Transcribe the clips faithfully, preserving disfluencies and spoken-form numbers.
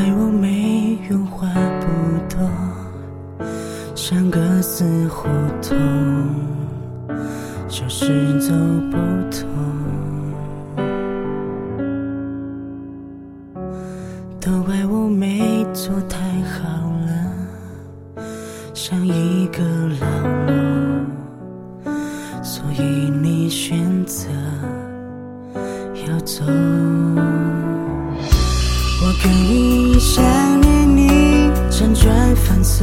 我没用话不多，像个死胡同，就是走不通。都怪我没做太好了，像一个老魔，所以你选择要走。我可以想念你辗转反侧，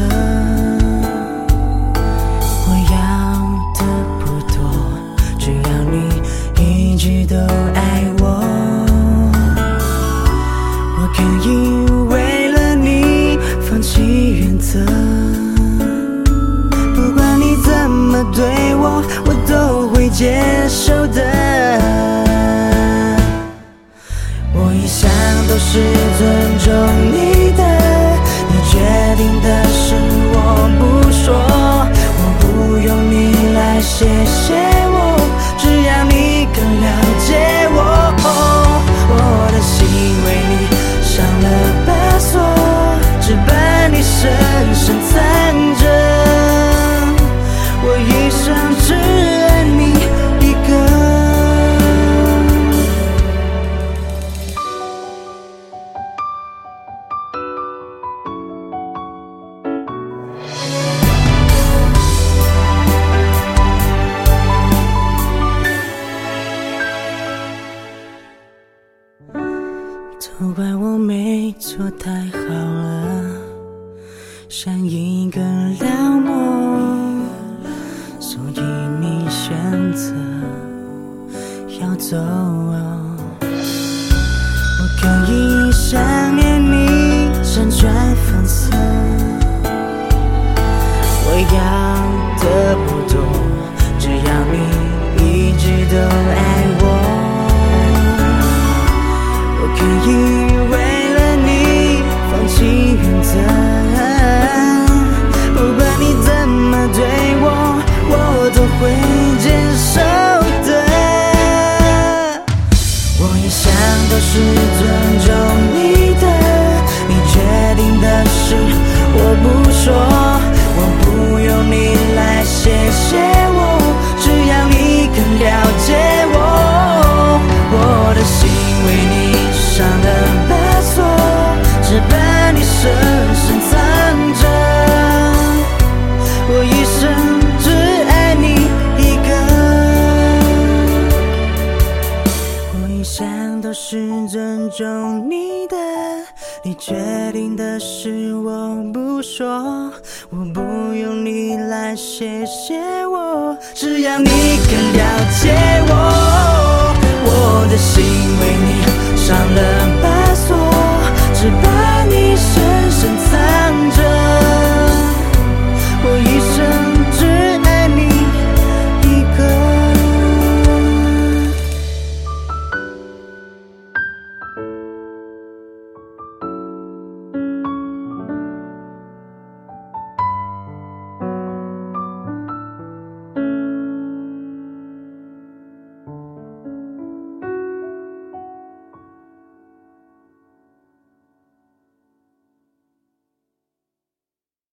我要的不多，只要你一直都爱我。我可以为了你放弃原则，不管你怎么对我，我都会接受的。我一向都是尊重你的，你决定的事我不说，我不用你来谢谢我，只要你更了解我。我的心为你上了把锁，只把你深深藏着，我一生只爱你一个。都怪我没做太好了，像一个老魔，所以你选择要走。我可以想念你辗转反侧，我要的不多，只要你一直都爱我。我可以为了你放弃原则，不管你怎么对我，我都会接受的。我一向都是尊重你的，你决定的事我不说，我不用你来谢谢我，只要你更了解我。我的心为你上了把锁，只把你深深藏着，我一生只爱你一个。我一向都是尊重你的，你决定的事我不说，我不用你来谢谢我，只要你更了解我。我的心为你上了把锁，只把